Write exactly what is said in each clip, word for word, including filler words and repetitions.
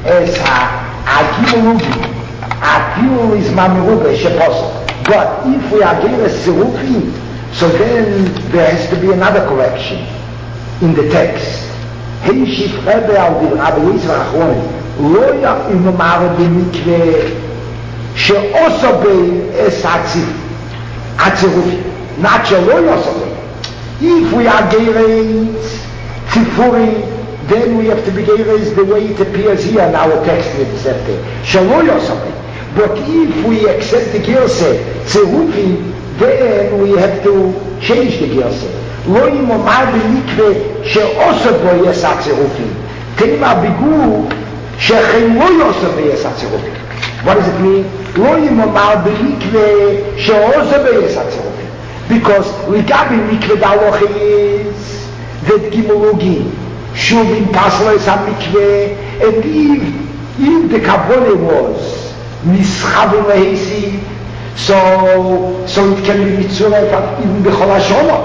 as Agilulugi. Agil is Mamirube, Sheposel. But if we are given a Sirufim, so then there has to be another correction in the text. Heishif Rebbe al Dir Rabbi Yisrael Achronim, Lo Yachim Omar B'mikveh She'oso Bei Es Hatzirufim. Not She'lo Yoso Bei. If we are given Tzifuri, then we have to be given the way it appears here in our text with the Sefer. She'lo Yoso Bei. But if we accept the Girseh Tzirufim, then we have to change the Girseh. לא ימומר במקווה שעושה בו יש הצירופים. תימא בגוף שכן לא יעשה בו יש הצירופים. What does it mean? לא ימומר במקווה שעושה בו יש הצירופים. Because לגבי מקווה דהלוך is that Gimolugin should impossible as המקווה, and if, if the Kabbalah was נסחבים להיסי, so, so it can be mitzurah even בכל השונה.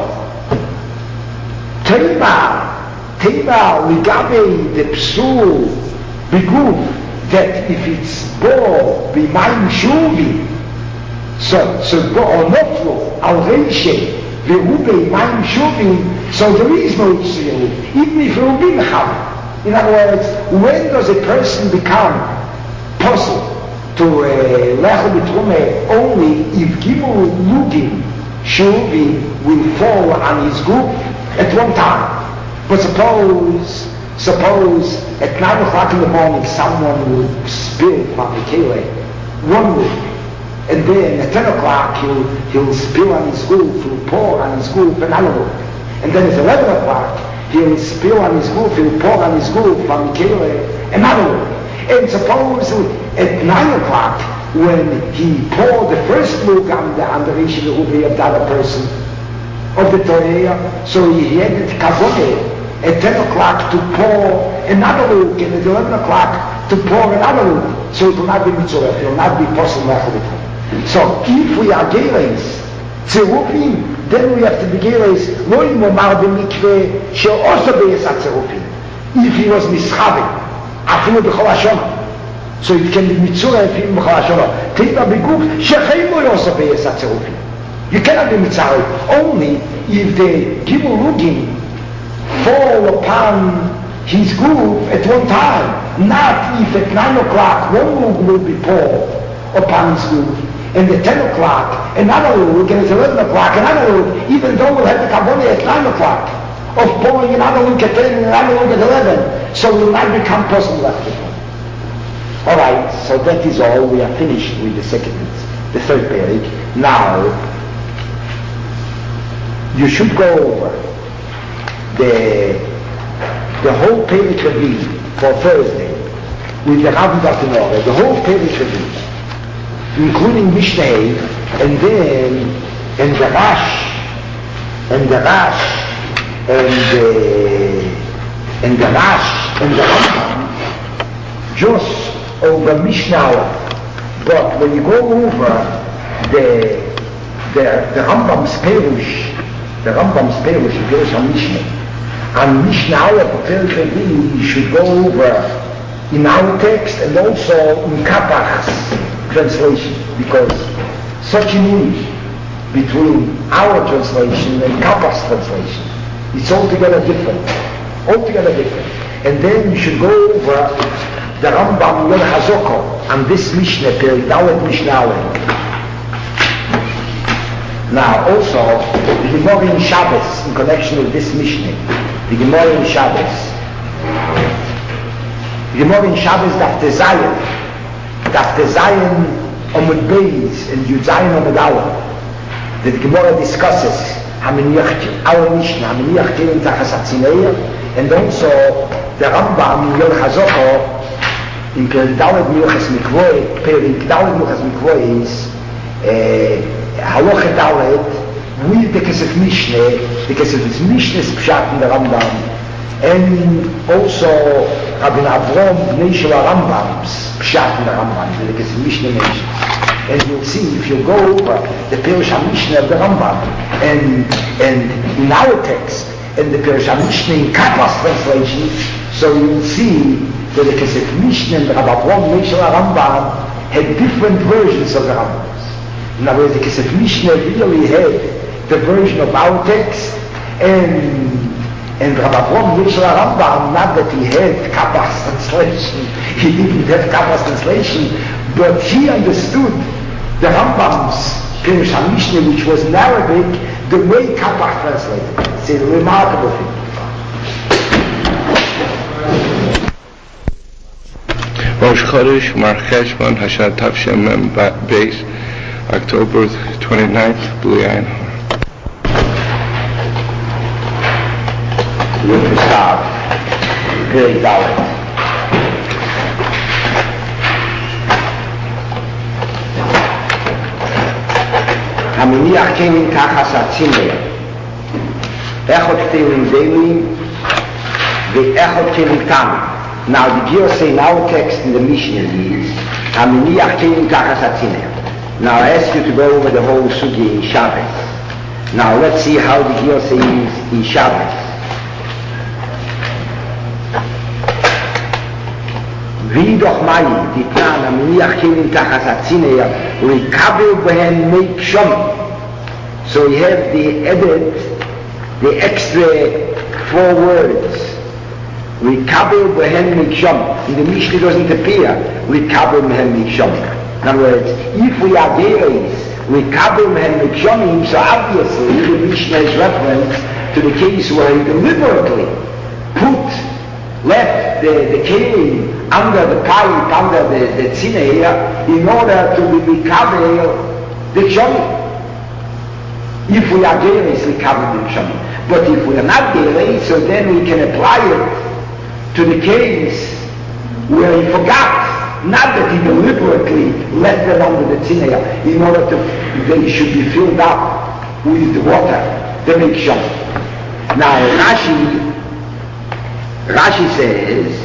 Tema, Tema, Ligabe, the Psul, Biguf, that if it's Bo, Bimayim Shuvi, so, so Bo, or Notlo, Al Reishe, Ve'ube, Bimayim Shuvi, so there is no Yisrael, even if it will be Mecham. In other words, when does a person become possible to Lecho B'Trume only if Gimel Lugim Shuvi will fall on his group at one time? But suppose, suppose at nine o'clock in the morning someone would spill from the kele, one week, and then at ten o'clock he'll, he'll spill on his roof, he'll pour on his roof another week, and then at eleven o'clock he'll spill on his roof, he'll pour on his roof from the kele another week. And suppose at nine o'clock when he poured the first look on the, on the Rishi of the other person, of the Torah, so he had it Kavoneh at ten o'clock to pour another look, and at eleven o'clock to pour another look, so it will not be mitzvah, it will not be possible. So if we are Geres, Tzerufim, then we have to be Geres, Lo Yimomar B'mikveh She'oso Be'es HaTzerufim. If he was Mischabe, Afilu B'chol HaShonah, so it can be mitzvah Afilu B'chol HaShonah. Teiva B'guf She'chein Lo Yoso Be'es HaTzerufim. You cannot be mitzvah only if the Gimulugim fall upon his group at one time, not if at nine o'clock one lug will be poured upon his group, and at ten o'clock another lug, and at eleven o'clock another lug, even though we'll have the Kabbalah at nine o'clock, of pouring another lug at ten and another lug at eleven, so we will not become possible left. Alright, so that is all. We are finished with the second, the third period. Now, you should go over the the whole Perek Revi for Thursday with the Rav Bartenore, the whole Perek Revi, including Mishnah, and then and the Rash, and the Rash, and the and the Rash, and the Rambam, just over Mishnah. But when you go over the the the Rambam's Perush, the Rambam's Perush, the Perush on Mishnah, and Mishnah for Perek Revi, you should go over in our text and also in Kapach's translation, because such a need between our translation and Kapach's translation, it's altogether different, altogether different. And then you should go over the Rambam Yom Hazoko and this Mishnah, Perek Dalet Mishnah. Now also, the Gemara in Shabbos, in connection with this Mishnah, the Gemara in Shabbos, the Gemara in Shabbos, Daf Tezayin, Daf Tezayin Omud Beis, and Yud Zayin Omud Aleph, the Gemara discusses Haminiach, our Mishnah, Haminiach Tilim Tachas Hatzineir, and also the Rambam Yom Hazoko, in Perek Dalet Milchas Mikvoi, Perek Dalet Milchas Mikvoi is Halacha Dalet with the Kesef Mishneh, the Kesef Mishneh's Pshat in the Rambam, and also Rabbi Avrom Bnei Shel Rambam's Pshat in the Rambam, the Kesef Mishneh mentions. And you'll see, if you go over the Perush HaMishneh of the Rambam, and and in our text, and the Perush HaMishneh in Kappa's translation, so you'll see that the Kesef Mishnah and Rabbi Avraham Meishel Rambam had different versions of the Rambams. In other words, the Kesef Mishnah really had the version of our text, and and Rabbi Avraham Meishel Rambam, not that he had Kabbah's translation, he didn't have Kabbah's translation, but he understood the Rambam's Pirush HaMishnah, which was in Arabic, the way Kabbah translated. It's a remarkable thing. Rosh Chodesh, Mar Cheshvan, Hashanah Tavshem Mem Beis, October twenty-ninth, Blue Ayin Har. We're going to start very Dalet. המניח כלים ככה סצימר, אחד כלים דיילים ואחד כלים תמי. Now the Gil say in our text in the Mishnah is המניח כלים ככה סצימר. Now I ask you to go over the whole sugi in Shabbos. Now let's see how the Gil says in Shabbos. wie doch mai die Plan am Niach Kelim Kachas Atzineh Rikabel Behen Meik Shom. So you have the added, the extra four words. Rikabel Behen Meik Shom. In the Mishnah doesn't appear Rikabel Behen Meik Shom. In other words, if we are Gereis, Rikabel Behen Meik Shom, so obviously the Mishnah is reference to the case where he deliberately put, left the, the kelim under the pipe, under the, the tzina in order to be recovered the kshamim. If we are gereis, we cover the kshamim. But if we are not gereis, so then we can apply it to the case where he forgot, not that he deliberately left them under the tzina in order to, that it should be filled up with the water, the kshamim. Now Rashi, Rashi says,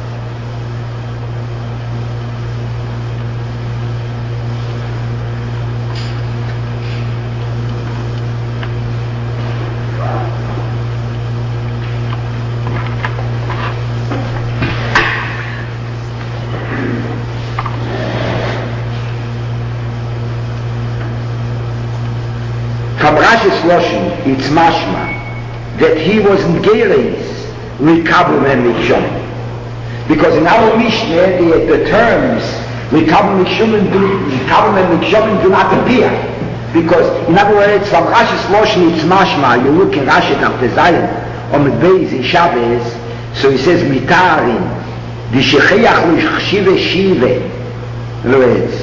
from Rashi's Lashon, it's mashma that he was in Gereis Rikabel and Mikshom. Because in our Mishnah, the, the terms Rikabel and Mikshom do not appear. Because, in other words, from Rashi's Lashon, it's mashma, you look in Rashi after Zion, on the base in Shabbos, so he says, Mitarin, the Shecheach L'Shchive Shive. In other words,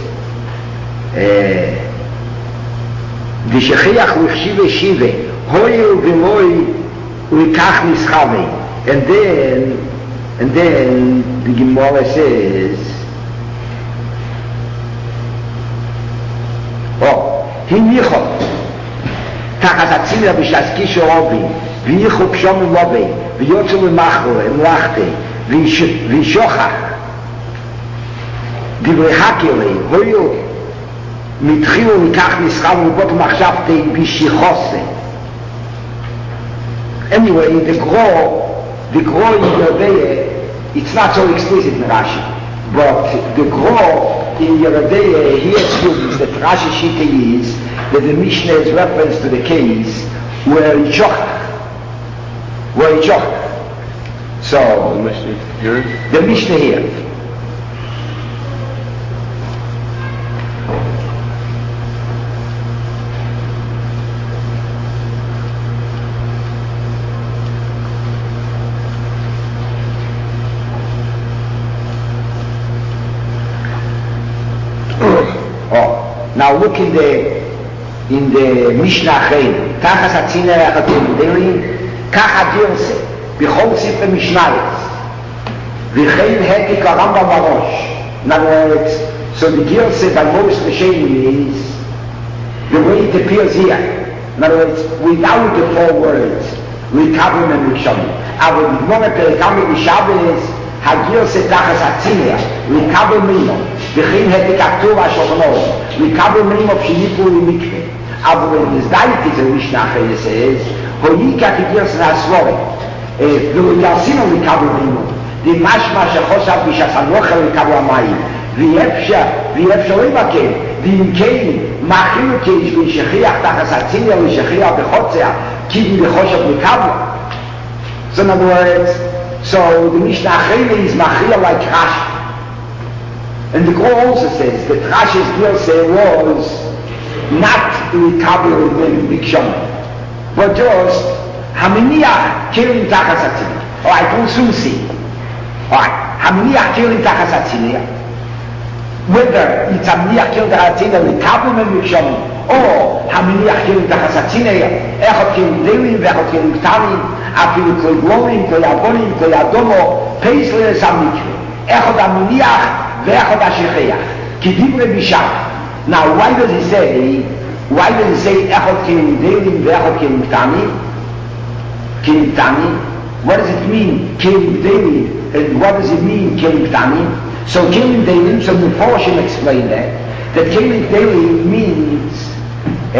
the Shecheach L'Shchive Shive, Hoyel V'loi Rikach Nischavei. And then, and then the Gemara says, oh, Hinichot, Tachas Atzina B'Shas Kisho Obi, V'Yichu Pshom Ulobi, V'Yotzu L'Machro, Emlachte, V'Shochach, Divrei Hakele, Hoyo, Mitchilu Rikach Nischav, V'Bot Machshavte B'Shichose. Anyway, the Gro, The Gro in Yerodea, it's not so explicit in Rashi, but the Gro in Yerodea, he assumes that Rashi Shita is that the Mishnah is reference to the case where he chochach, where he chochach. So, the Mishnah here? The Mishnah here. Now look in the in the Mishnah Chaim. Tachas Atzina Yachatim Delim, Kach Adirse, B'chol Sifre Mishnayos, V'chein Hetik Aramba Marosh. In other words, so the Girse by most Rishonim is the way it appears here. In other words, without the four words, Rikabim and Rikshomim. Our Gemara Perikam Mishabes, Hagirse Tachas Atzina, Rikabim Mino. וכן hätte כתוב השוכנו, לקבל מים הפשיניפו למקווה. אבל נזדהית את זה משנה אחרי זה, הוי כתגרס להסבורת, ולגרסינו לקבל מים, די משמע שחושב בשסנוכל לקבוע מים, ואפשר, ואפשר לא ימקם, ואם כן, מאכיל כאיש וישכיח תחס הציניה וישכיח בחוצה, כי בחושב לקבוע. So in other words, so the Mishnah Achreina is machil like Rashi. And the Qur'an also says that Rashi's Gilse was not Likabel in Bikshon, but just Haminiach killing Tachas Atzini. Alright, we'll soon see. Alright, Haminiach killing Tachas Atzini. Whether it's Haminiach killing Tachas Atzini Likabel in Bikshon, or Haminiach killing Tachas Atzini, Echot killing Delim, Echot killing Ktanim, אפילו כל גלומים, כל יבונים, כל ידומו, פייסלי לסמיקרי. אחד המניח ואחד השכיח. כי דיברי בישם. Now, why does he say, why does he say אחד כלים דלים ואחד כלים קטנים? כלים קטנים? What does it mean, כלים דלים? And what does it mean, כלים קטנים? So, כלים דלים, so the Forshim explained that, that כלים דלים means, uh,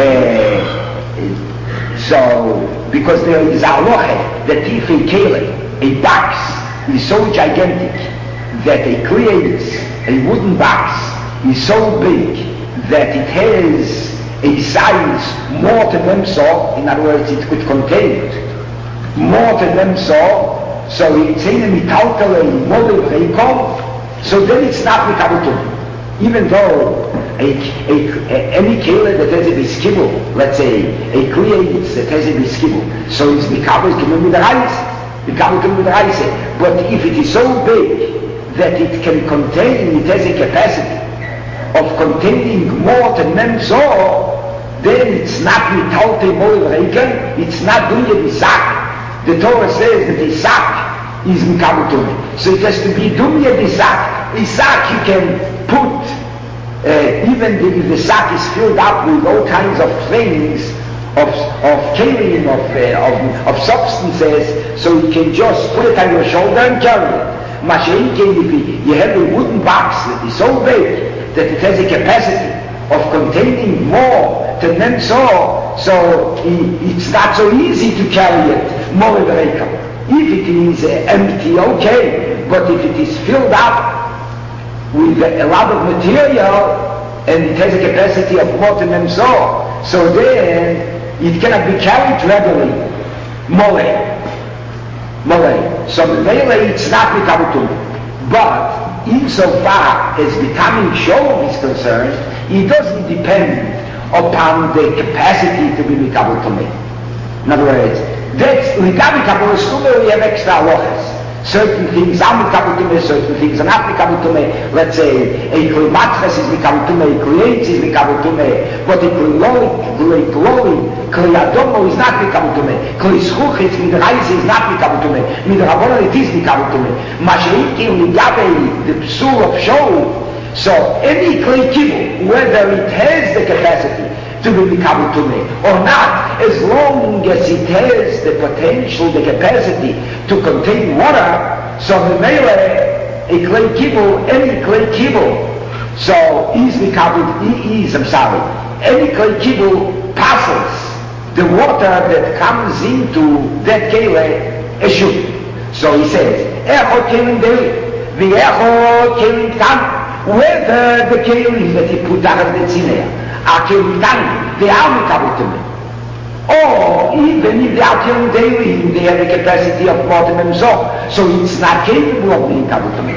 so, because there is a halacha that if a keli, a box, is so gigantic that it creates a wooden box is so big that it has a size more than them so, in other words, it could contain more than them so, so it's in a metaltal and model rekom, so then it's not mekabutum. Even though a, a, a, any keli that has a biskibble, let's say, a creates that has a biskibble, so it's mekabel kemem with the rice, mekabel kemem with the rice. But if it is so big that it can contain, it has a capacity of containing more than memso, then it's not mitalte moil reiken, it's not dunya bisak. The Torah says that the sak is mekabel tumah. So it has to be dunya bisak. Isak you can put, uh, even the, if the sack is filled up with all kinds of things, of of kalim, of, uh, of of substances, so you can just put it on your shoulder and carry it. Mashiach, if you have a wooden box that is so big that it has a capacity of containing more than them so, so it, it's not so easy to carry it. More if it is uh, empty, okay, but if it is filled up with a lot of material and it has a capacity of more than them so, so then it cannot be carried readily. Mole. Mole. So Mele it's not mekabutum. But insofar as becoming Sholem is concerned, it doesn't depend upon the capacity to be mekabutum. In other words, that's Ligabi Kabbalah we have extra halachas. Certain things are mekabutume, certain things are not mekabutume. Let's say a klimatras is mekabutume, a klietz is mekabutume, but a kloi, kloi, kliadomo is not mekabutume. Klischuchitz with rice is not mekabutume. With rabona it is mekabutume. Mashiach ligabei the psul of show. So any klei kibu, whether it has the capacity to be mekabutume or not, as long as it has the potential, the capacity to contain water, so the mele, a clay kibble, any clay kibble, so is mekabut, is, I'm sorry, any clay kibble passes the water that comes into that kele, eshut. So he says, echot kelim deli, v'echot kelim tam, whether the kelim that he put out of the tzimea, are kelim tam, they are mekabutume. Or even if they are killing daily, they have the capacity of more than themselves, so it's not capable of being kabutamid.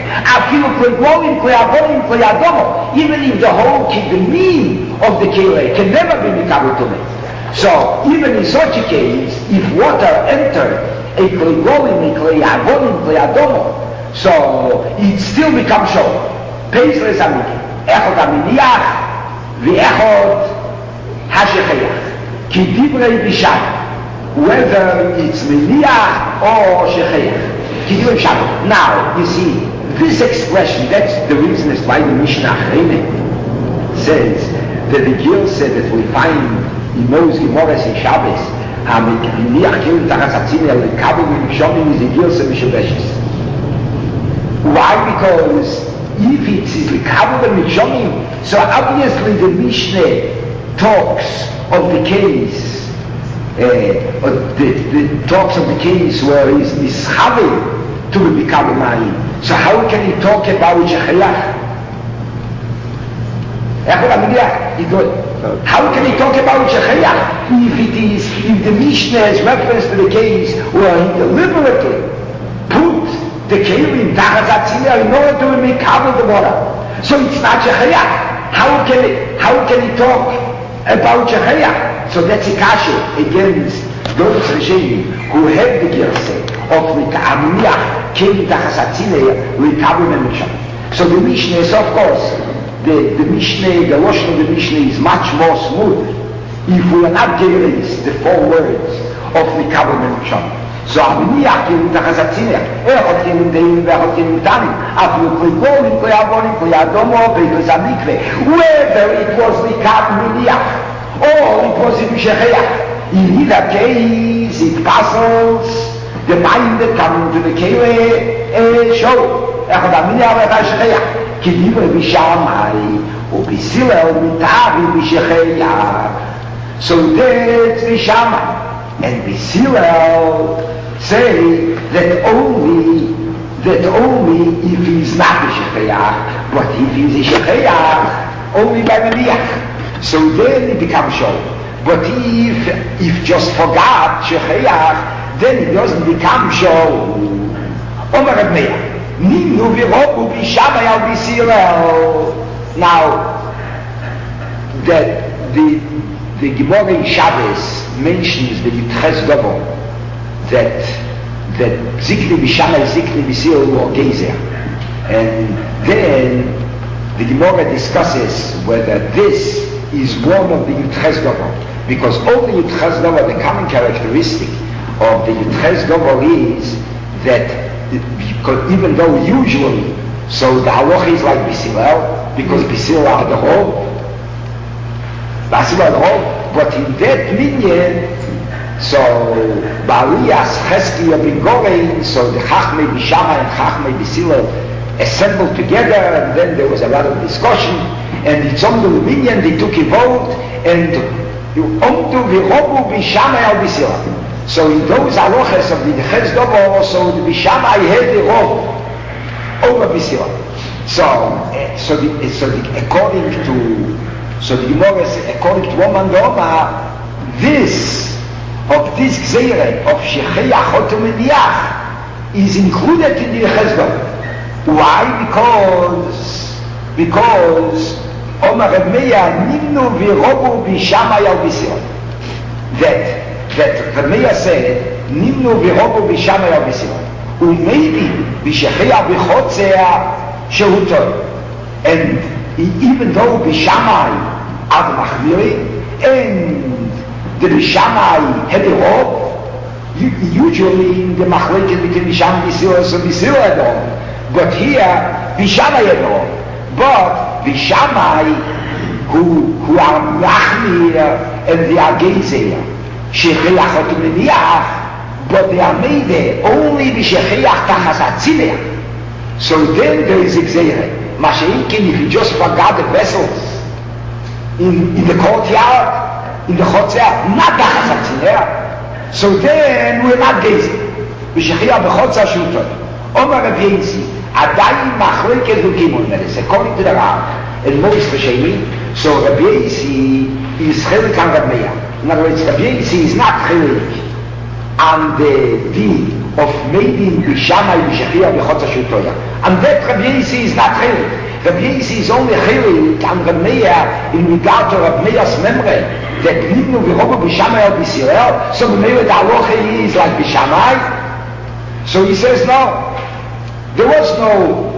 Even if the whole the mean of the kele can never be kabutamid. So even in such a case, if water entered a klegolim, a kleyagolim, kleyadomo, so it still becomes so. Peisles amiki, echot aminiach, ve'echot hashechayach. Ki divrei bisham, whether it's miniach or shechayach. Ki divrei bisham. Now, you see, this expression, that's the reason as why the Mishnah Achreina says that the Gil said that we find in those Gemorahs in Shabbos, miniach kilim tachas hatzini al kabel v'mishomim is the Gil said Mishabeshes. Why? Because if it's the kabel v'mishomim, so obviously the Mishnah talks of the case, uh, the, the talks of the case where he's mischavel to become a mind. So how can he talk about Shechiach? How can he talk about Shechiach if it is, if the Mishnah has reference to the case where he deliberately put the kelim tachas hatzileh in order to make cover the water? So it's not Shechiach. How can he, how can he talk about Shechiach? So that's a kasha against those Rishonim who have the Gerse of Amniach kelim tachas hatzileh recover the Mishnah. So the Mishnah is, of course, The, the Mishnah, the Lashon of the Mishnah is much more smooth if we are not giving the four words of the Kabbalah Mention. So Amniach kelim tachas hatzileh, Echad kelim deim ve'echad kelim tanim, afilu kli kolim, kli avonim, kli adomo, ve'ikli zamikve. Whether it was the Amniach or it was in Shechiach, in either case it puzzles the mind that comes to the Kele show. Echad Amniach ve'echad Shechiach. כדיבר בשמאי ובסילל מתארי בשחייה. So that's בשמאי. And Bisilau say that only that only if he's not a Shechiach, but if he's a Shechiach, only by Meliach. So then it becomes show. But if if just forgot Shechiach, then it doesn't become show. Omer Reb Meir. Now, that the the Gemara in Shabbos mentions the Yitches Dovo that that Zikri B'Shamai, Zikri B'Sil or Gezer, and then the Gemara discusses whether this is one of the Yitches Dovo, because all the Yitches Dovo, the common characteristic of the Yitches Dovo is that because even though usually, so the halacha is like Bisilel, because Bisilel are the whole, Bisilel are the whole, but in that minyan, so Ba'aliyas Cheskia Ben Gorein, so the Chachmei Bishama and Chachmei Bisilel assembled together, and then there was a lot of discussion, and it's on the minyan, they took a vote, and Omtu V'Robu Bishama al Bisilel. So in those halachas of the Yitches Dovo, so the Bishamai had the Rov over Bisilah. So, uh, so, the, so the, according to, so the Gemara says, according to Roman Doma, this, of this Gzeire, of Shechiach Otomediach, is included in the Yitches Dovo. Why? Because, because, Omer Reb Meir, Nimnu v'Robu Bishamai al Bisilah. That, that the Meir said, Nimnu v'Robu Bishamai al Bisilah. Umaybe B'Shechiach B'Chotzea Shehutoy. And even though Bishamai are the Machmiri, and the Bishamai had the Rob, usually the Machleket between Bishamai and Bisilah, so Bisilah had the Rob. But here, Bishamai had the Rob. But Bishamai, who, who are Machmir and they are Gezer, Shechiach Otomediach, but they are made there only B'Shechiach Tachas Hatzileh. So then there is Gzeire. Masha'inkin, if you just forgot the vessels in, in the courtyard, in the Chotzeh, not Tachas Hatzileh. So then we're not Gezer. B'Shechiach B'Chotzeh Shutoy. Omer Reb Yinzi, Adayin Machleket Lukim Meres. According to the Rav, and most Rishonim, so Reb Yinzi is Chelik and Reb Meir. In other words, Reb Yinzi is not Chelik and the deed of making Bishamai B'Shechiach B'Chotzeh Shutoya. And that Reb Yinzi is not Chelik. Reb Yinzi is only Chelik and Reb Meir in regard to Reb Meir's memory that Nidnu v'Robu Bishamai al B'Sirel, so the Meir the halacha is like Bishamai. So he says no. There was no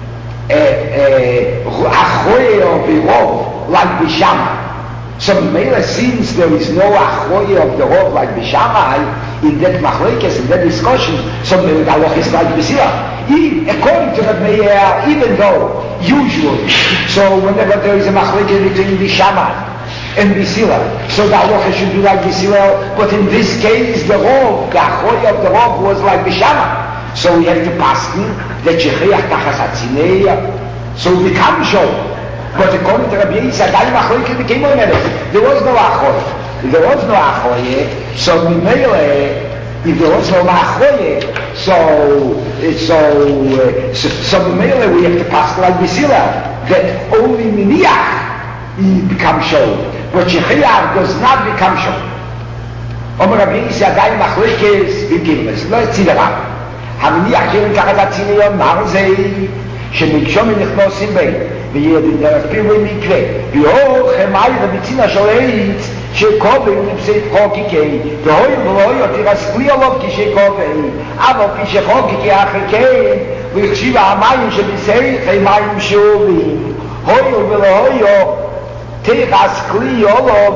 Achoye or V'Rov like Bishamai. So Meir, since there is no Achoye of the Rov like Bishamai in that Machlekes, in that discussion, so Meir the halacha is like B'Sirel. According to the Meir, even though usually, so whenever there is a Machlekes between Bishamai and B'Sirel, so the halacha should be like B'Sirel, but in this case the Rov, the Achoye of the Rov was like Bishamai. So we have to pass that Shechiach Tachas Hatzileh, so we become show. But according to Rabbi Yisrael, became there was no Achoye. There was no Achoye, so Mimele, If there was no Machoye, so, so, uh, so, so the Mele we have to pass like Basila, that only Miniach he becomes show, but Shechiach does not become show. Omer Rabbi Yisi Adai Machlekes V'Kilves, let's see the Rab. המניח שירים ככה את הציניון, מה זה? שמקשומים נכנוסים בין, וירפים במקווה, ואור חמאי ובצינה שולעית, שקובי ונפסי חוקיקי, והוי ולוי אותי רסקלי עליו כשקובי, אבל פי שחוקיקי אחריקי, והחשיב המים שבסי חמאים שובים, הוי ולוי תרסקלי עליו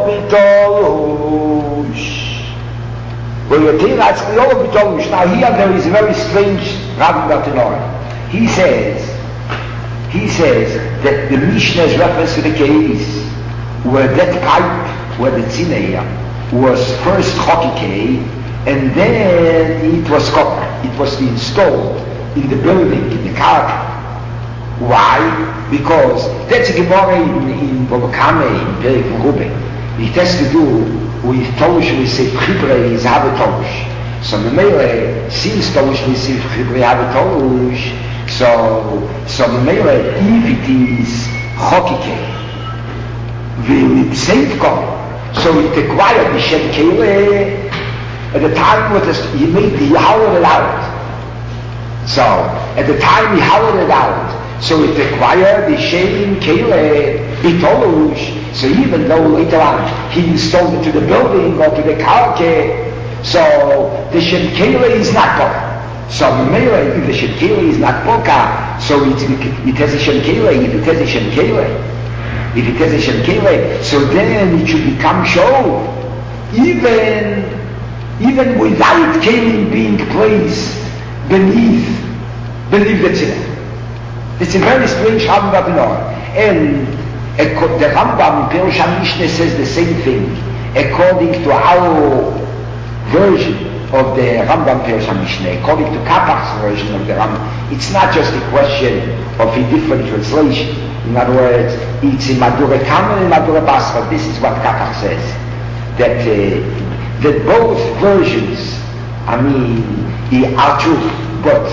בתולוש. Now here there is a very strange Rabbi Bartanor. He says, he says that the Mishnah's reference to the case where that pipe, where the Tzineya, was first Chokikei, and then it was it was installed in the building, in the Karka. Why? Because that's a Gemara in, in Bobakame, in Perik Rubin. It has to do with Tosh, we say Chibre is Havatosh. So Memele, since Tosh we say Chibre Havatosh, so so Memele, if it is Chokike, will it save God? So it acquired the Shem Kele at the time what he made the howled it out. So at the time he howled it out. So it acquired the Shem Kele Bitolush. So even though later on he installed it to the building or to the karke, so the Shem Kele is not Boka. So if the Shem Kele is not Boka, so it, it has a Shem Kele. If it has a Shem Kele, if it has a Shem Kele, so then it should become show, even even without Kelim being placed beneath beneath the Tzimah. It's a very strange Rambam, and the Rambam in Perush HaMishneh says the same thing. According to our version of the Rambam Perush HaMishneh, according to Kapach's version of the Rambam, it's not just a question of a different translation. In other words, it's in Madure Kamen and Madure Basra. This is what Kapach says. That, uh, that both versions, I mean, are true, but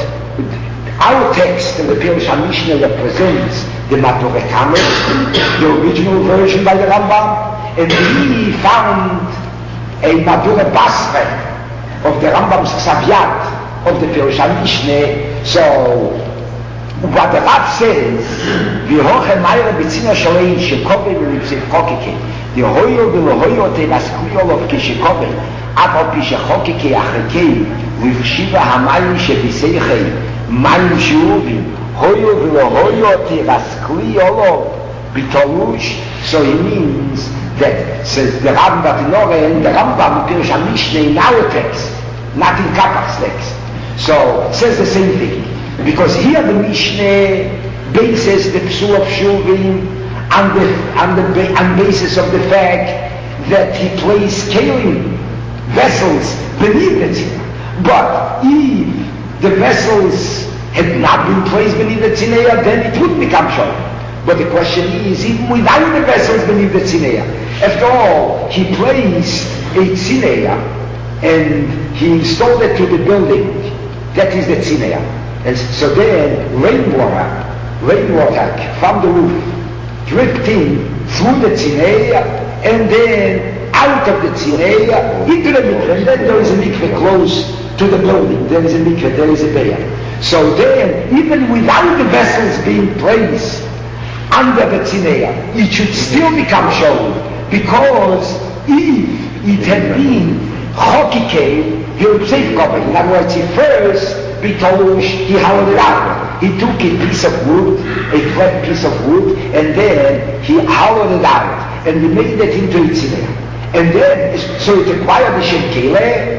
our text in the Perush HaMishneh represents the Madure Kamen, the original version by the Rambam, and we found a Madure Basra of the Rambam's Ksavyat of the Perush HaMishneh. So what the Rab says, V'hoche Mayra B'tzina Sholein Shekobe V'lipsei Chokike, V'hoyo V'lohoyo Te'naskuyolov K'Shekobe, Avo P'Shechokike Achrikei, V'Vshiva Hamayim Shebiseichei, Mayim Shuvim, Hoyo V'lohoyo Te'naskuyolov B'Tolush. So he means that, says the Rambam Bartanor and the Rambam Perush HaMishneh in our text, not in Kapach's text. So says the same thing. Because here the Mishneh bases the Psul of Shuvim on the, on the on basis of the fact that he placed kelim, vessels, beneath the Tzina. But if the vessels had not been placed beneath the Tzina, then it would become Shalom. But the question is, even without the vessels beneath the Tzina, after all, he placed a Tzina and he installed it to the building. That is the Tzina. And so then rainwater, rainwater from the roof dripped in through the Tzina and then out of the Tzina into the mikveh. And then there is a mikveh close to the building. There is a mikveh, there is a bayah. So then, even without the vessels being placed under the Tzina, it should still become shown, because if it had been chokike, he would save cover. In other words, he first Bitolush, he hollowed it out. He took a piece of wood, a flat piece of wood, and then he hollowed it out, and he made it into a Tzina. And then, so it acquired the Shem Kele,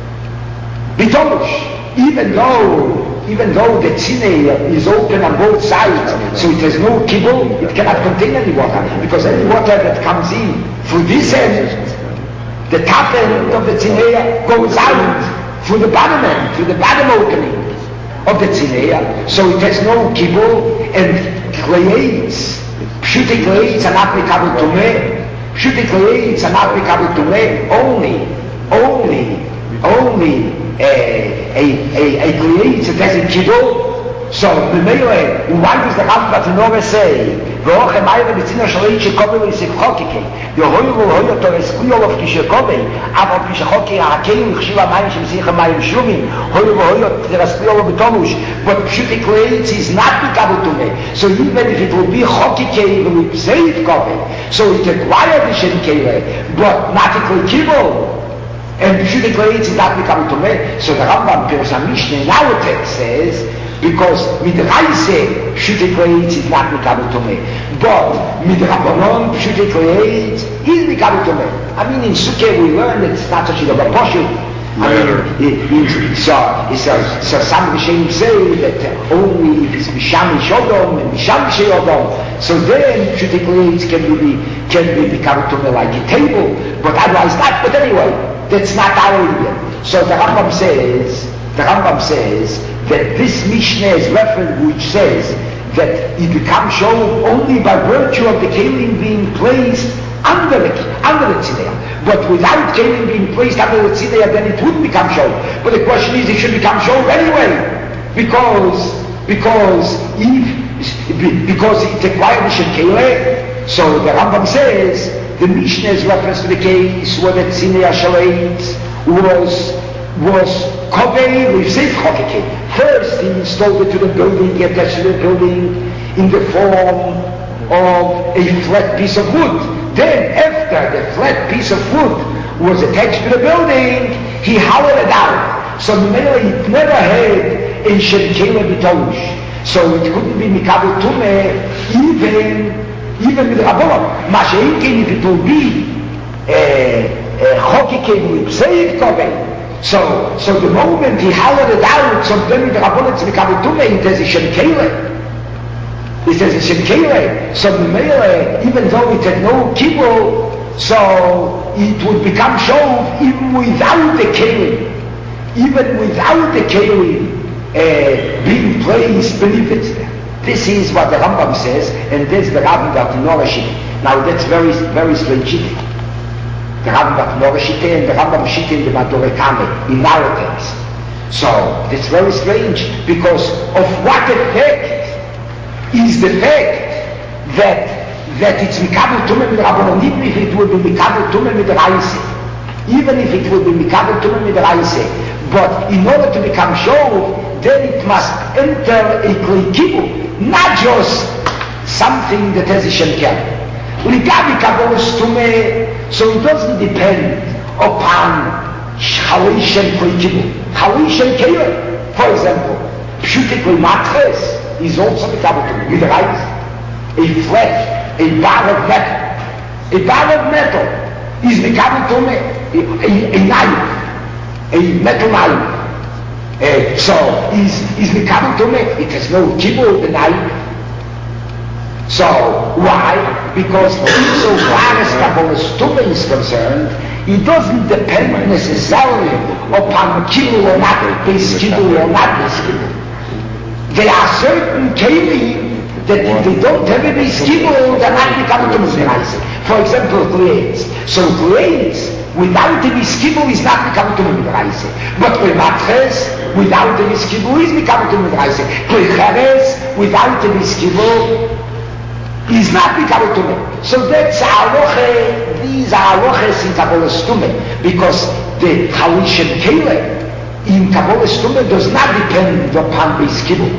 Bitolush, even though even though the Tzina is open on both sides, so it has no kibble, it cannot contain any water, because any water that comes in through this end, the top end of the Tzina goes out through the bottom end, through the bottom opening of the Tzina, so it has no kibble, and creates, pshute creates an applicable tumeh, pshute creates an applicable tumeh only, only only a a a, a creates a doesn't kibble. So the melee, why does the Rambam to Nora say, "V'och emayre b'tzina shalei shekovel yisifchokike." The hoyu hoyu to eskuyo of kishekovel, aber kishechoki hakeim chshiva mayim shemsicha mayim shumim. Hoyu hoyu to eskuyo of b'tomush, but pshuti creates is not mikabel to me. So even if it will be chokike, it will be saved kovel. So it acquired the shem kele, but not a kibble. And pshuti creates is not mikabel to me. So the Rambam Pirush HaMishnah in our text says, because midraise pshute creates is not mikabel tomei, but midrabanon pshute creates is mikabel tomei. I mean, in Sukkah we learn that it's not such a poshut. I mean, so so so some Rishonim say that only if it's misham shodom and misham shodom, so then pshute creates can be can be mikabel tomei like a table, but otherwise not. But anyway, that's not our idea. So the Rambam says, the Rambam says. that this Mishnah is reference which says that it becomes show only by virtue of the kelim being placed under the under the tzidea. But without kelim being placed under the tzidea, then it wouldn't become show. But the question is, it should become show anyway, because because if because it acquired the shekele. So the Rambam says the Mishnah is reference to the case where the tzidea shaleit was was Kovei Rivsev Chokeke. First he installed it to the building, he attached to the building in the form of a flat piece of wood. Then after the flat piece of wood was attached to the building, he hollowed it out. So mainly it never had a Shemkele B'Tolush. So it couldn't be Mikabel Tumeh even, even with Rabbanon. Masha'inkin, if it will be Chokeke Rivsev Kovei. So, so the moment he hollowed it out, so then the Rabbanon it's Mikabel Tumeh, it says a Shemkele. It says a Shemkele. So the Mele, even though it had no kibble, so it would become shov even without the kelim, even without the kelim uh, being placed beneath it. This is what the Rambam says, and this the Rambam got in Norashit. Now that's very, very strange. The Rambam got Norashit and the Rambam Shit in the Madorekame in our text. So that's very strange because of what effect is the fact that that it's Mikabel Tumeh with Rabbanon, even if it would be Mikabel Tumeh with Raise, even if it would be Mikabel Tumeh with Raise, but in order to become Shov, then it must enter a Klei Kibul, not just something that has a Shenkel. Uligabi Kabbalas Tumeh, so it doesn't depend upon Chalei Shen Klei Kibul. Chalei Shen Kele, for example, Pshutik Matres is also Mikabel Tumeh with Raise. A flat, a bar of metal, a bar of metal is Mikabel Tumeh, a, a knife, a metal knife. Uh, so is is Mikabel Tumeh. It has no kibul, the knife. So why? Because insofar as Kabbalas Tumeh is concerned, it doesn't depend necessarily upon kibul or not, base kibul or not base kibul. There are certain kelim that if they don't have a base kibul, they're not Mikabel Tumeh. For example, creates. So creates without the base kibul is not Mikabel Tumeh. But Matres without the base kibul is Mikabel Tumeh. Klecheres without the base kibul is not Mikabel Tumeh. So that's halacha. These are halachas in Kabbalas Tumeh because the Chalei Shen Kele in Kabbalas Tumeh does not depend upon base kibul.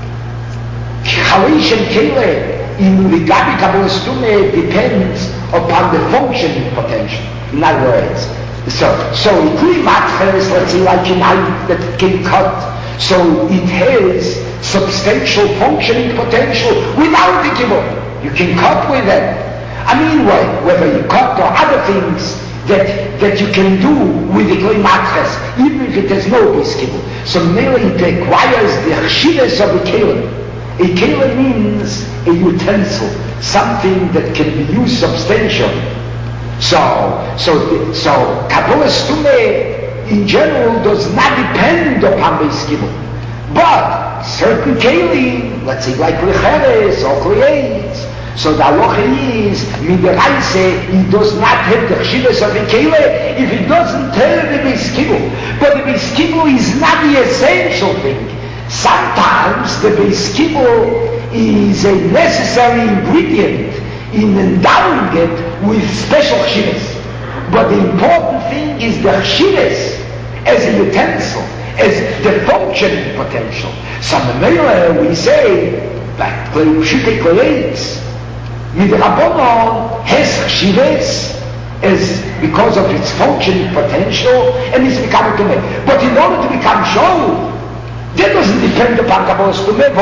Chalei Shen Kele in Ligabi Kabbalas Tumeh depends upon the functioning potential. In other words, so so it really matters, let's say like a knife that can cut, so it has substantial functioning potential without the kibul. You can cut with it. I mean, well, whether you cut or other things that that you can do with the clay matres, even if it has no base kibul. So merely it requires the chshivas of a kelim. A kelim means a utensil, something that can be used substantially. So, so, so Kabbalas Tumeh in general does not depend upon base kibul. But certain kelim, let's say like Lecheres or creates, So the halacha is, midiraisa, he does not have the chshivas of the kele if he doesn't tell the beis kibul. But the beis kibul is not the essential thing. Sometimes the beis kibul is a necessary ingredient in endowing it with special chshivas. But the important thing is the chshivas as a utensil, as the functioning potential. So we say that Pshutek Leitz Midrabanon has chshivas as because of its functioning potential and it's become tumeh. But in order to become show, that doesn't depend upon Kabbalah's tumeh.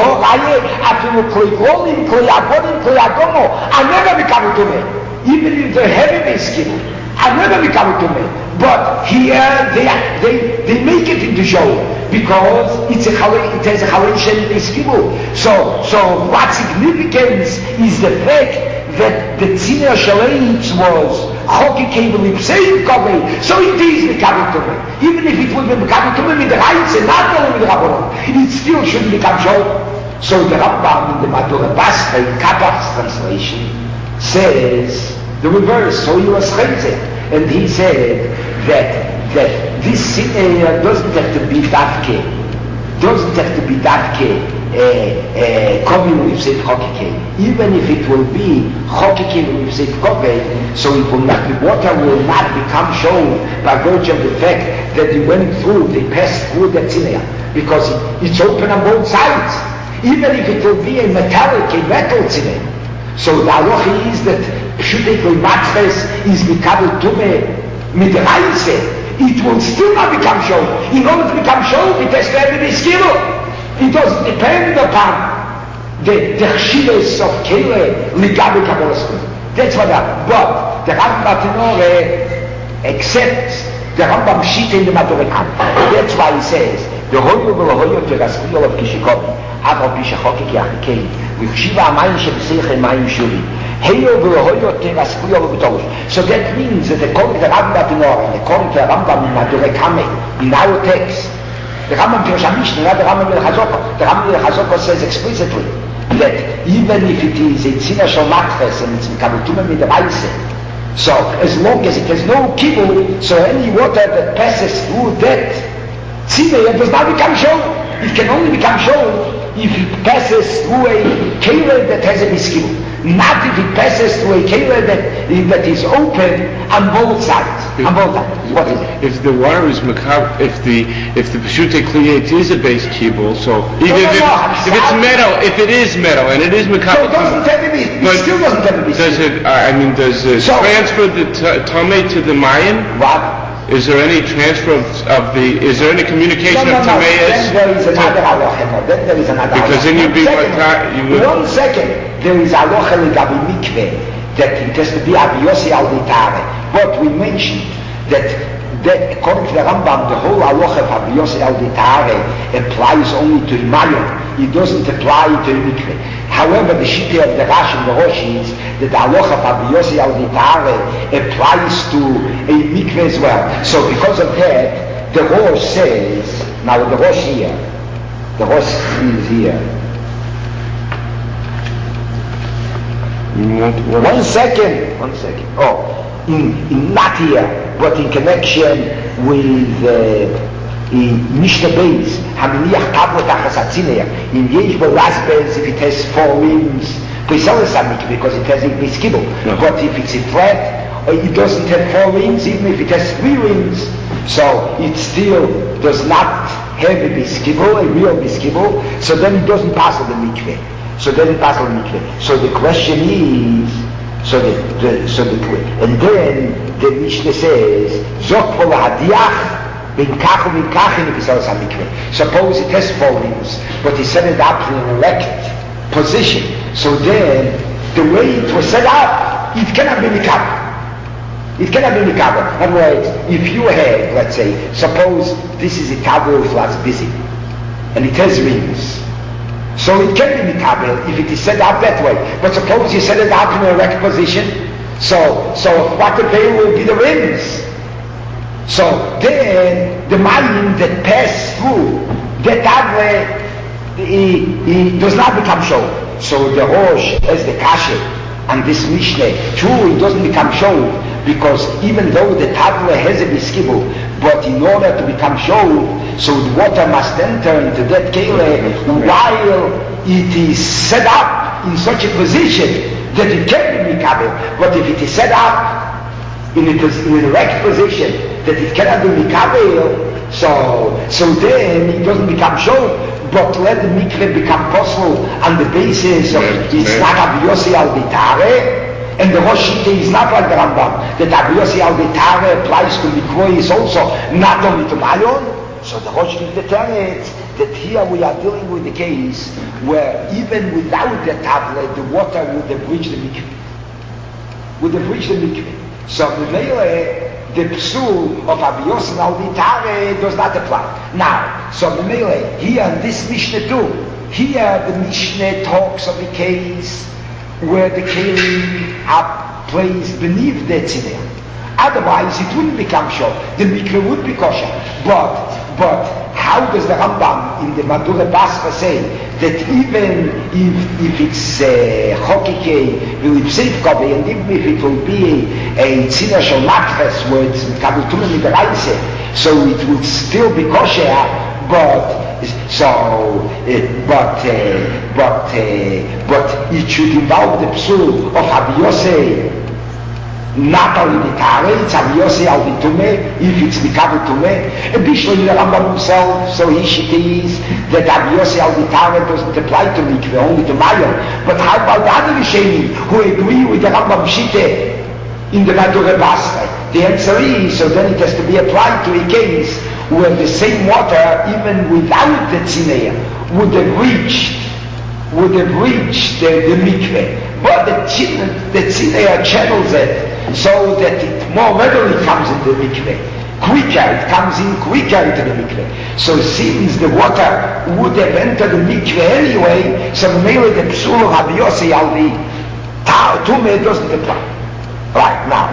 I never become tumeh, even if the heavy skin. I never become tumeh. But here they they they make it into show because it's a it has a halation iskibu. So so what significance is the fact that the tziner shaleitz was choki cable ipsei kavei, so it is becoming tumeh. Even if it would be becoming tumeh with the rights and not only with the rabbanon, it still shouldn't become show. So the Rambam in the Madura Basra in Kappach's translation says the reverse. So he was chayzeh, and he said that that this sinner doesn't have to be dafke, doesn't have to be dafke komi with seif chokike. Even if it will be chokike with seif kobe, so it will not, the water will not become shown by virtue of the fact that they went through, they passed through that sinner, because it's open on both sides. Even if it will be a metallic, a metal sinner. So the halacha is that Pshutek Matzves is becoming tumeh midiraisa. It will still not become show. In order to become show, it has to have a skill. It doesn't depend upon the the chshivas of kele ligabe kabbalas. That's what that. But the Rambam accepts the Rambam shita in the Madurikam. That's why he says the hoyu v'lohoyu teraskuyo of kishikobi avo bishachokik yachikei v'chshiva amayim shebiseiche mayim shuri. So that means that according to the Rambam and according to the Rambam in Madurikame, in our text, the Rambam Pirush HaMishnah, not the Rambam in Chazokah. The Rambam in Chazokah says explicitly that even if it is a tzina shel matches and it's become tumah midiraisa, so as long as it has no kibul, so any water that passes through that tzina does not become shown. It can only become shown if it passes through a keilah that has a miskibul. Not if it passes through a keilah that that is open on both sides. If, on both sides. What is it? If the water is makab, if the if the Pshutek Kliyetz is a base kibul, so even no, no, if, no, if it's metal, if it is metal and it is makab, so it doesn't have to be. It still doesn't have to be. Does it? Uh, I mean, does it so, transfer the t- tamei to the mayin? What? Is there any transfer of, of the? Is there any communication no, no, of no. tameis? Then there is another halacha. Then there is another. Because then you'd be one, you would. One second. There is halacha legabi mikveh that it has to be abiyosi al ditare. But we mentioned that that according to the Rambam, the whole halacha of abiyosi al ditare applies only to imayim. It doesn't apply to mikveh. However, the shita of the Rashi and the Rosh is that the halacha of abiyosi al ditare applies to a mikveh as well. So because of that, the Rosh says, now the Rosh here, the Rosh is here. One second, one second. Oh, in, in not here, but in connection with uh, in Mishnah Beis, Haminiach Tablet Achasatzineh, in Yesh Belasbez, if it has four rims, because it has a miskibble. No. But if it's a flat, it doesn't have four rims, even if it has three rims, so it still does not have a miskibble, a real miskibble, so then it doesn't pass the mikveh. So then it passes the mikveh. So the question is, so the, the so the and then the Mishnah says, Zok pol hadiach ben kach u'min kach in the mikveh. Suppose it has four rims, but he set it up in an erect position. So then the way it was set up, it cannot be mikveh. It cannot be mikveh. In other words, if you have, let's say, suppose this is a kabel that's busy, and it has rings. So it can be mikabel if it is set up that way. But suppose you set it up in a erect position, so so what the veil will be the rims. So then the mayim that pass through that way, he, he does not become show. So the Rosh, as the kasher, And this Mishnah, true, it doesn't become shov, because even though the Tavla has a biskibu, but in order to become shov, so the water must enter into that kele while it is set up in such a position that it can be mikabel. But if it is set up in a, in an erect position that it cannot be mikabel, so so then it doesn't become shov. But let the mikveh become possible on the basis of it's not Rabbi Yossi al Bitare, and the Rosh Shita is not like the Rambam, that Rabbi Yossi al Bitare applies to mikveh is also not only to Mayon. So the Rosh gives the tenet that here we are dealing with the case where even without the tablet, the water would have reached the mikveh. Would have reached the mikveh. So the Mele, the psul of Rabbi Yossi al Bitare does not apply. Now, so the Mele, here in this Mishnah too, here the Mishnah talks of a case where the kelim are placed beneath the tziner. Otherwise, it wouldn't become shor. The mikveh would be kosher. But, but how does the Rambam in the Madura Basra say that even if, if it's chokike, will it safe cover, and even if it will be a tziner shel matres, where it's kabel tumen midaraise, so it would still be kosher, but so, uh, but, uh, but, uh, but it should involve the psul of Rabbi Yossi, not only the Tare, it's Rabbi Yossi al Bitume, if it's Mikabel Tume, a bishul in the Rambam himself, so he is that Rabbi Yossi al Bitare doesn't apply to mikveh, only to Mayon. But how about the other Rishonim who agree with the Rambam Shite in the Madura Basra? The answer is, so then it has to be applied to a case where the same water, even without the tziner, would have reached, would have reached the, the mikveh. But the tziner, the tziner channels it so that it more readily comes into the mikveh. Quicker, it comes in quicker into the mikveh. So since the water would have entered the mikveh anyway, so maybe the psul of Rabbi Yossi al Tume doesn't apply. Right, now.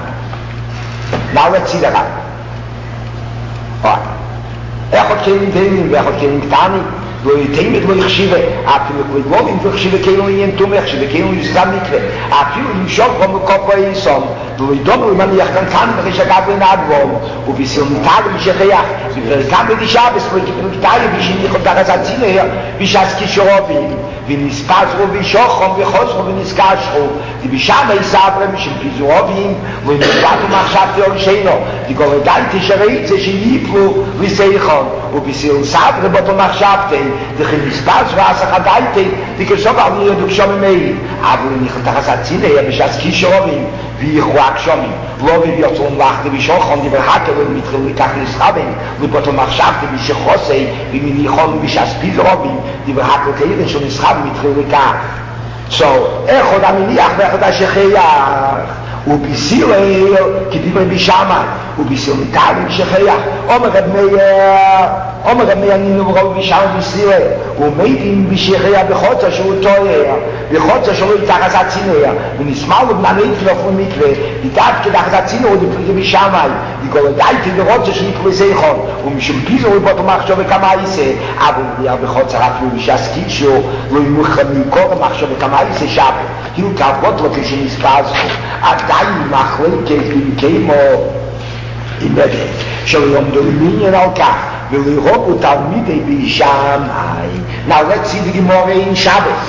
Now let's see the Rambam. Alright. Echot kelim denim, echot kelim ktani, lo yiteimet lo yichshive, afilu kleglovim v'yichshive kelim yin tume, yichshive kelim yizam mikveh, afilu yimshok vom kopa yisom, lo yidom lo iman yachkan kan v'chish agav v'nad vom, uvisil mital v'shecheyach, v'verkam v'dishabes, lo yikipim ktani v'shin yichot dachazat zineh, v'shas kishorovim, v'nispazro v'shochom v'chosro v'niskashro, v'bisham v'yisavre v'shin pizurovim, lo yimshvatu machshav teorsheno, v'goredaiti shereitze shiniplu v'seichon, וביסיל סאבר בטו מחשבתי דכן מספץ ועסך הדייתי דכשוב על נראה דוקשום ממי אבל נכן תחסת צינה בשעס קישובים ויחואק שומים לא וביוצלום לחת בשוכון דברחקה ומתחיל לקח לסחבים ובטו מחשבתי בשחוסי ומניחון בשעס פיזרובים דברחקה כאירן של נסחבים מתחיל לקח so אחד המניח ואחד השחייח ובסיל כדיבר בשמאי ובסיל מתארים שחייח אומר רב מאיר אומר רב מאיר נינו ורוב בשמאי בסיל ומיידים בשחייח בחוצה שהוא טועה בחוצה שלו יתחס הצינר ונשמע לו בננית כנופו מקווה יתאב כדחס הצינר ודפריד בשמאי וגולדייתי ברוצה שנקרא זיכון ומשום פיזור ובוטו מחשוב וכמה עיסה אבל נהיה בחוצה אפילו בשעסקית שהוא לא ימוכר מקור מחשוב וכמה עיסה שבת היו כעבוד לו כשנספזו עדיין מחלקת במקיימו עם בגד שלא יומדו למינין על כך ולרוב תלמידי בשמאי. Now let's see the Gemara in Shabbos.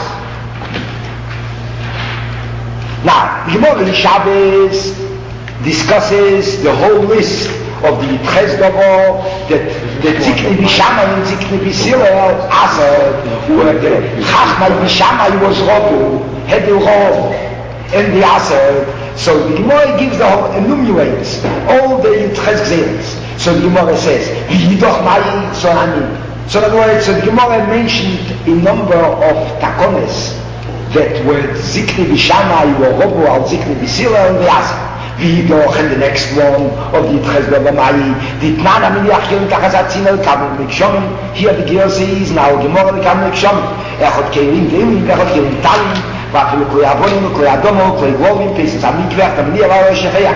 Now the Gemara in Shabbos discusses the whole list of the Yitches Dovo that the Zikni Bishamai and Zikni Bishilel Asad where the Chachmai Bishamai was Robu had the Rov and the Asad. So the Gemara gives the whole, enumerates all the Yitches Gzeres. So the Gemara says, Yidoch Mai Sonani. So in other words, so the Gemara mentioned a number of takones that were Zikni Bishamai or Robu al Zikni Bishilel and the Asad. Yidoch and the next one of the Yitches Dovo Mai. Ditnan Amiliach Yom Tachazat Zinel Kabel Mikshomim. Here the Gemara says, now Gemara Kabel Mikshomim. Echot Keilim Deimim, Echot Keilim Talim. ואפילו כלי אבונים וכלי אדומו וכלי גלובים פסס המקווח תמידי עבר לשכיח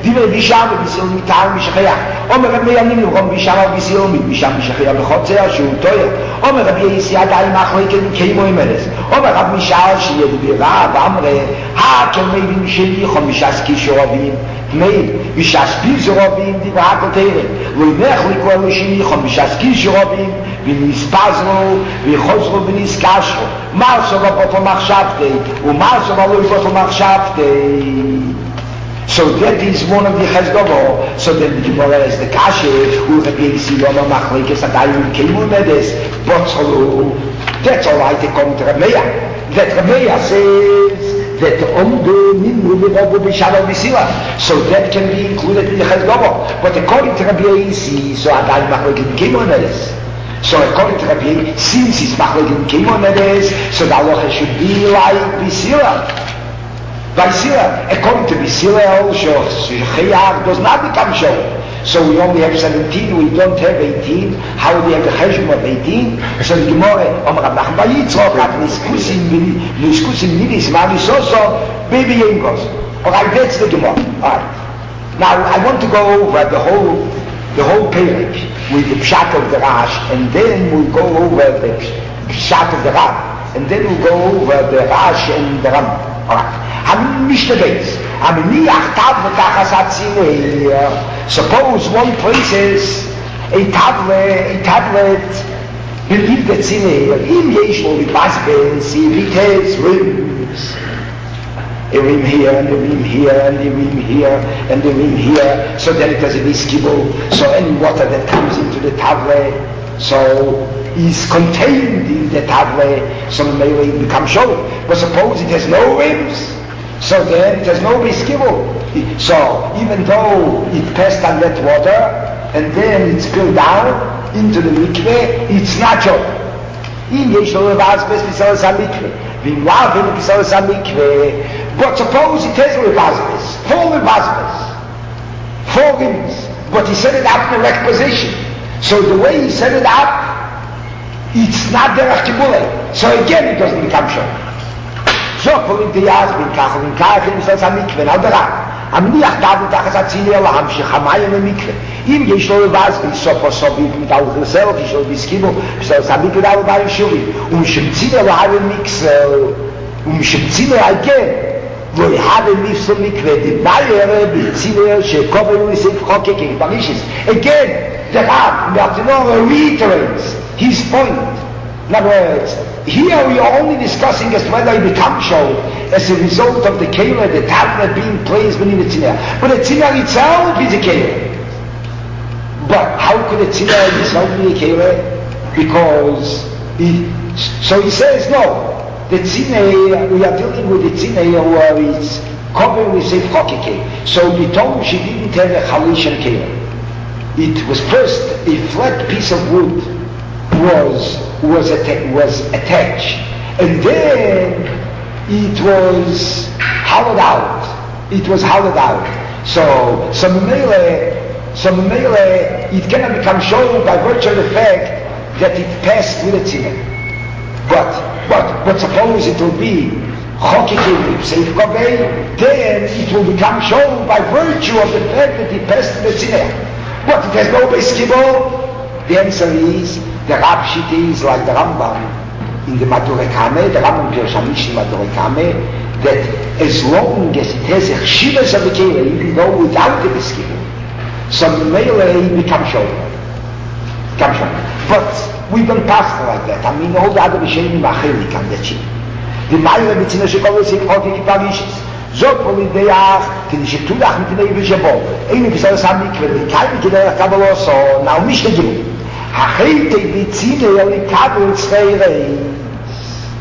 דיבר בישם וביסיל מתאר משכח. אומר רבי ימים ורום בישם וביסיל בישם משכח בחוצר שהוא טויר. אומר רבי יסי עדיין מחלקת קיימו עם אלס. אומר רב משאל שידבירה ואמרה, הכמייבים שלי חום משס כישורבים, תמי משס פיזורבים דיברה כותרת. לא ינך לקרוא לשני חום משס כישורבים, ונספזרו וחוזרו ונסקשרו. מרסו בבוטו מחשבתי, ומרסו בלוי בוטו מחשבתי. So that is one of the Chazdovo. So then the Gemara is the Kashe, who the Gesi Loma Machlekes Adayim Keimu Medes, Botzolu. That's all right, according to Rameya. That Rameya says that Omdu Nimru Mirobu Bishalo Bisila. So that can be included in the Chazdovo. But according to Rameya, so Adayim Machlekes Keimu Medes. So according to Rabbi, since it's Machlekes Keimu Medes, so the halacha should be like Bisila. Bisila, according to Bisila, Chayar does not become Shoel. So we only have seventeen, we don't have eighteen. How do we have the Cheshbon of eighteen? So the Gemara, Om Rav Nachman bar Yitzchok, at Niskusim, Niskusim Nidis, Manisoso, Baby Yengos. Alright, that's the Gemara. Alright. Now I want to go over the whole, the whole Perek with the Pshat of the Rash, and then we'll go over the Pshat of the Ram, and then we'll go over the Rash and the Ram. Alright. Mishnah Beis. Suppose one places a tablet, a tablet beneath the tziner. Im yeshlo v'bazben, see if it has rims. A rim here and a rim here and a rim here and a rim here. So then it has a viskibble. So any water that comes into the tablet, so is contained in the tablet. So maybe it becomes show. But suppose it has no rims. So then it has no biskibul. So even though it passed on that water and then it spilled down into the mikveh, it's not show. But suppose it has revasbes, four revasbes, four rims, but he set it up in the correct position. So the way he set it up, it's not derech kibule. So again it doesn't become show. So according to Yazbin, Kach, and Kach, and Kach, and Kach, and Kach, המניח תאו תחת הציני אלא המשיך המים במקרה. אם יש לו לבז בסופו סובית מתאוך לסלת, יש לו בסקיבו, בסופו סביק לדאו באים שובים. ומשמצינו לא haben מיקסל, ומשמצינו again, לא haben מפסל מקרה, דמאייר בציני שקובר וניסף חוקקים, ברישיס. Again, the Rab, Martinor reiterates his point. In other words, here we are only discussing as to whether it becomes show as a result of the keilah, the tablet being placed beneath the tziner. But the tziner itself is a keilah. But how could the tziner itself be a keilah? Because, it, so he says no. The tziner, we are dealing with the tziner where it's covered with a chokike. So we told him she didn't have a chalish and keilah. It was first a flat piece of wood was was, atta- was attached, and then it was hollowed out. It was hollowed out. So, some mele, some mele, it cannot become shown by virtue of the fact that it passed through the tziner. But, but, but suppose it will be chokikim seif kavei, then it will become shown by virtue of the fact that it passed through the tziner. But it has no beskibol. The answer is, the Rab Shita is like the Rambam in the Madurei Kameh, the Rambam Pirush HaMishnah in Madurei Kameh, that as long as it has a chshivas of the keilah, even though without the biskibul, some melee becomes shown. Becomes shown. But we don't pass like that. I mean, all the other Rishonim Achelik on that shit. The Meile Mitzina Shekol is Ikhotik Parishis. Zot Polideach, Kedi Shetudach mit Nei V'Shabot. Einu Kisar Samikve, Kai Mikiderach Kabaloso, now Mishnah Gimel. החייתי בציני לקבל צחי רייס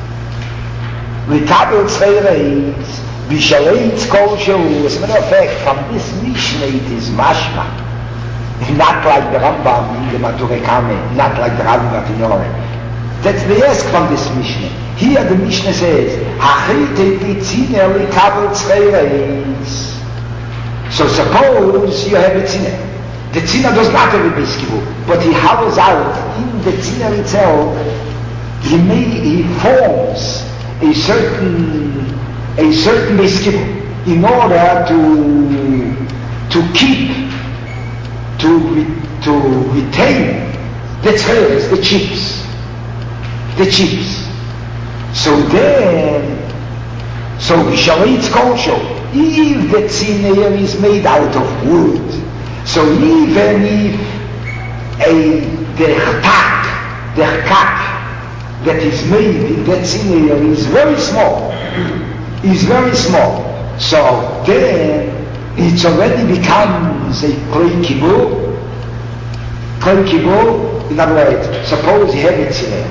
לקבל צחי רייס בשלייץ כלשהו. As a matter of fact, from this Mishnah it is mashma, not like the Rambam in the Madurei Kameh, not like the Rabbi Martinore. That's the ask from this Mishnah. Here the Mishnah says החייתי בציני לקבל צחי רייס. So suppose you have a tziner. The tziner does not have a biskibul, but he hollows out in the tziner itself. He may, he forms a certain a certain biskibul in order to to keep, to, re, to retain the tzeres, the chips, the chips. So then, so Vishalit Kosho, if the tziner is made out of wood, so even if a the chak, the chak that is made in that tziner is very small, is very small, so then it already becomes a klei kibur. Klei kibur, in other words, suppose you have it tziner.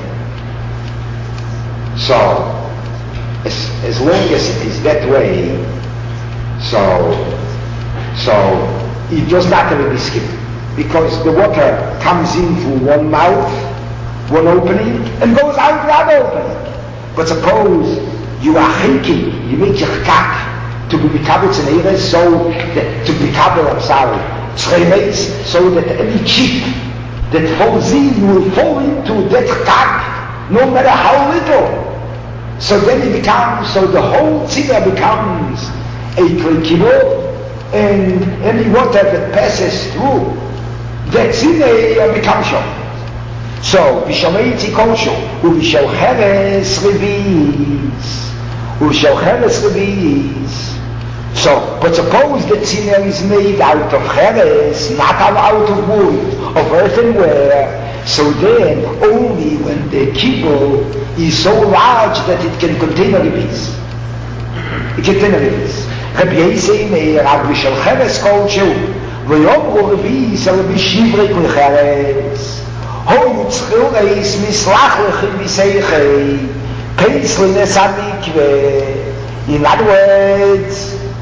So, as, as long as it is that way, so, so it does not have a biscuit, because the water comes in through one mouth, one opening, and goes out the other opening. But suppose you are thinking, you make your kak to be mikabel tzneires, so that, to be mikabel, I'm sorry, tzneires, so that any chip that falls in will fall into that kak, no matter how little. So then it becomes, so the whole tziner becomes a klei kibur, and any water that passes through that tziner becomes shom. So, Vishamei Tzikosho, Uvishal Cheres Revis, Uvishal Cheres Revis. So, but suppose the tziner is made out of cheres, not out of wood, of earthenware, so then only when the kibble is so large that it can contain a revis. It can contain a revis. Rabbi Yisei Meir, Uvishal Cheres Kosho, V'yomru Revis, Rabbi Shivrei Kol Cheres. Ho yitzchil eis mislach lechem b'seichei peis l'nes hamikveh. In other words,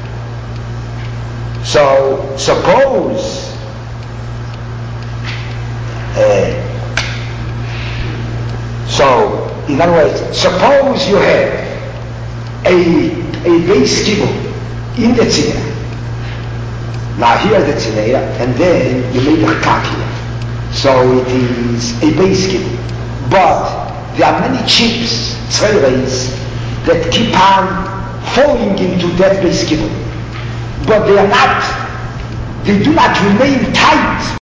so suppose uh, so in other words, suppose you have a a base kibble in the tziner. Now here the tziner, and then you made a kak here. So it is a base kibble. But there are many chips, tzeres, that keep on falling into that base kibble. But they are not, they do not remain tight